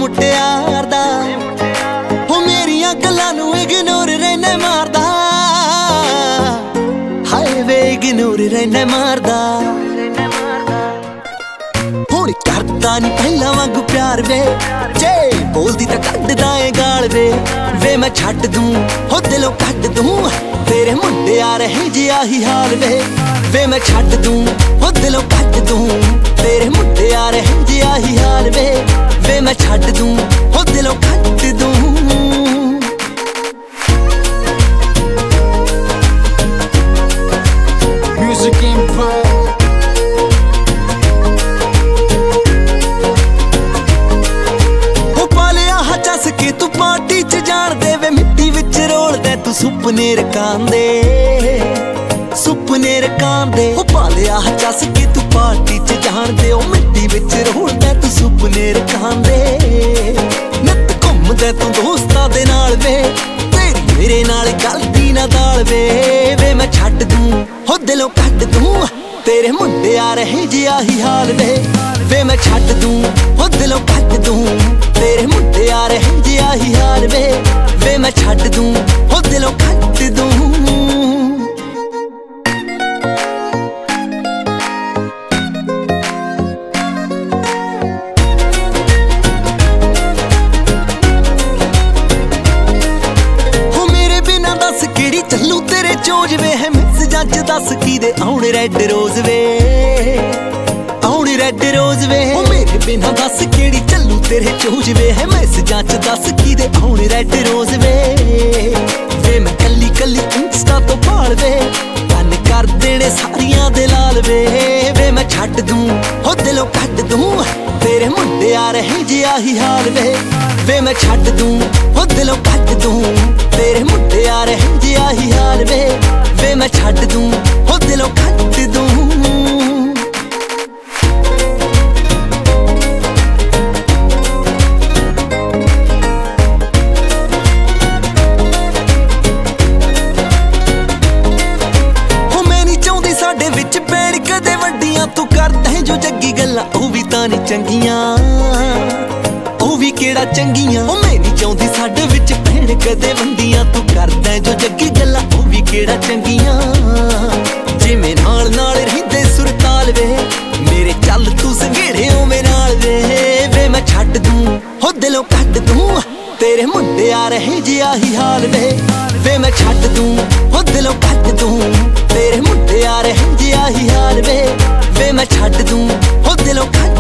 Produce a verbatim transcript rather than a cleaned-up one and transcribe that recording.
ਮੁਟਿਆਰ ਦਾ ਹੋ ਮੇਰੀਆਂ ਗੱਲਾਂ ਨੂੰ ਇਗਨੋਰ ਰਹਿਣਾ ਮਾਰਦਾ ਹਾਏ ਵੇ ਇਗਨੋਰ ਰਹਿਣਾ ਮਾਰਦਾ ਹੁਣ ਕਰਦਾ ਨਹੀਂ ਪਹਿਲਾਂ ਵਾਂਗੂ ਪਿਆਰ ਵੇ ਜੇ ਬੋਲਦੀ ਤਾਂ ਕੱਢਦਾ ਏ ਗਾਲ ਵੇ ਵੇ ਮੈਂ ਛੱਡ ਦੂੰ ਹੋ ਦਿਲੋਂ ਕੱਢ ਦੂੰ ਤੇਰੇ ਮੁੰਡਿਆਂ ਰਹੇ ਜੇ ਆਹੀ ਹਾਲ ਵੇ ਵੇ ਮੈਂ ਛੱਡ ਦੂੰ ਹੋ ਦਿਲੋਂ ਕੱਢ ਦੂੰ ਤੇਰੇ ਮੁੰਡਿਆਂ ਰਹੇ ਜੇ ਆਹੀ ਹਾਲ ਵੇ ਵੇ ਮੈਂ ਛੱਡ ਦੂੰ ਹੋ ਦਿਲੋਂ ਕੱਢ ਦੂੰ Music Empire ਚੱਸ ਕੇ ਤੂੰ ਪਾਰਟੀ ਚ ਜਾਣ ਦੇ ਵੇ ਮਿੱਟੀ ਵਿੱਚ ਰੋਲਦਾ ਤੂੰ ਸੁਪਨੇ ਰਕਾਂਦੇ ਸੁਪਨੇ ਰਕਾਂਦੇ ਉਹ ਪਾਲਿਆ ਚੱਸ ਕੇ ਤੂੰ ਪਾਰਟੀ ਚ ਜਾਣ ਦੇ ਉਹ ਮਿੱਟੀ ਵਿੱਚ ਰੋਲਦਾ ਤੂੰ ਸੁਪਨੇ ਰਕਾਂਦੇ ਨਿੱਤ ਘੁੰਮਦਾ ਤੂੰ ਦੋਸਤਾਂ ਦੇ ਨਾਲ ਵੇ ਤੇਰੀ ਮੇਰੇ ਨਾਲ ਗਲਤੀ ਨਾ ਦਾਲ ਵੇ ਵੇ ਮੈਂ ਛੱਡ ਦੂੰ ਹੋ ਦਿਲੋਂ ਕੱਢ ਦੂੰ ਤੇਰੇ ਮੁੰਡਿਆਂ ਰਹੇ ਜੇ ਆਹੀ ਹਾਲ ਵੇ ਵੇ ਮੈਂ ਛੱਡ ਦੂੰ ਹੋ ਦਿਲੋਂ ਕੱਢ ਦੂੰ ਤੇਰੇ ਮੁੰਡਿਆਂ ਰਹੇ ਜੇ ਆਹੀ ਹਾਲ ਵੇ ਵੇ ਮੈਂ ਛੱਡ ਦੂੰ ਹੋ ਦਿਲੋਂ ਕੱਢ ਦੂੰ ਹੋ ਮੇਰੇ ਬਿਨਾਂ ਦੱਸ ਕਿਹੜੀ ਚੱਲੂ ਤੇਰੇ ਚੋਜ ਵੇ ਹੈ ਮੈਸੇਜਾਂ ਚ ਦੱਸ ਕੀ ਦੇ ਆਉਣ ਰੈੱਡ ਰੋਜ਼ ਵੇ ਆਉਣ ਰੈੱਡ ਰੋਜ਼ ਵੇ ਹੋ ਮੇਰੇ ਬਿਨਾਂ ਦੱਸ ਕਿਹੜੀ ਚੱਲੂ ਤੇਰੇ ਚੋਜ ਵੇ ਹੈ ਮੈਸੇਜਾਂ ਚ ਦੱਸ ਕੀ ਦੇ ਆਉਣ ਰੈੱਡ ਰੋਜ਼ ਵੇ ਵੇ ਮੈਂ ਕੱਲੀ ਕੱਲੀ ਇੰਸਟਾ ਤੋਂ ਭਾਲ ਵੇ ਕੰਨ ਕਰ ਦੇਣੇ ਸਾਰੀਆਂ ਦੇ ਲਾਲ ਵੇ ਵੇ ਮੈਂ ਛੱਡ ਦੂੰ ਹੋ ਦਿਲੋਂ ਕੱਢ ਦੂੰ ਤੇਰੇ ਮੁੰਡਿਆਂ ਰਹੇ ਜੇ ਆਹੀ ਹਾਲ ਵੇ ਵੇ ਮੈਂ ਛੱਡ ਦੂੰ ਹੋ ਦਿਲੋਂ ਕੱਢ ਦੂੰ ਤੇਰੇ ਮੁੰਡਿਆਂ ਰਹੇ ਜੇ ਆਹੀ ਹਾਲ ਵੇ ਵੇ ਮੈਂ ਛੱਡ ਦੂੰ ਹੋ ਦਿਲੋਂ ਕੱਢ ਦੂੰ ਸਾਡੇ ਵਿੱਚ ਪੈਣ ਕਦੇ ਵੱਡੀਆਂ ਤੂੰ ਕਰਦਾ ਜੋ ਜੱਗੀ ਗੱਲਾਂ ਉਹ ਵੀ ਤਾਂ ਨਹੀਂ ਚੰਗੀਆਂ ਉਹ ਵੀ ਕਿਹੜਾ ਚੰਗੀਆਂ ਉਹ ਮੈਂ ਨਹੀਂ ਚਾਹੁੰਦੀ ਸਾਡੇ ਵਿੱਚ ਪੈਣ ਕਦੇ ਵੱਡੀਆਂ ਤੂੰ ਕਰਦਾ ਜੋ ਜੱਗੀ ਗੱਲਾਂ ਉਹ ਵੀ ਕਿਹੜਾ ਚੰਗੀਆਂ ਜਿਵੇਂ ਨਾਲ ਨਾਲ ਰਹਿੰਦੇ ਸੁਰਤਾਲ ਵੇ ਮੇਰੇ ਚੱਲ ਤੂੰ ਸੰਘੇੜੇ ਓਵੇਂ ਨਾਲ ਵੇ ਵੇ ਮੈਂ ਛੱਡ ਦੂੰ ਹੋ ਦਿਲੋਂ ਕੱਢ ਦੂੰ ਤੇਰੇ ਮੁੰਡਿਆਂ ਰਹੇ ਜੇ ਆਹੀ ਹਾਲ ਵੇ ਵੇ ਮੈਂ ਛੱਡ ਦੂੰ ਹੋ ਦਿਲੋਂ ਕੱਢ ਦੂੰ ਤੇਰੇ ਮੁੰਡਿਆਂ ਰਹੇ ਜੇ ਆਹੀ ਹਾਲ ਵੇ ਵੇ ਮੈਂ ਛੱਡ ਦੂੰ ਹੋ ਦਿਲੋਂ ਕੱਢ